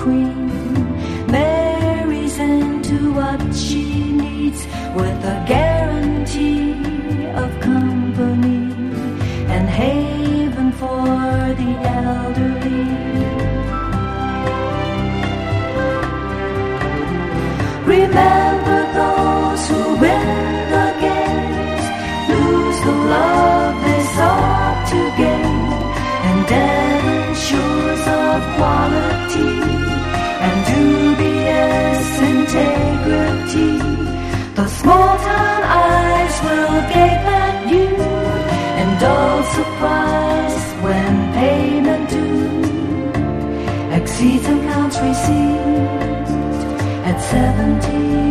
queen. Mary's into what she needs with a guarantee of company and haven for the elderly. Remember those who win the games, lose the love they sought to gain, and dead shores of quality and dubious integrity. The small town eyes will gape at you in dull surprise when payment due exceeds amounts received at 70.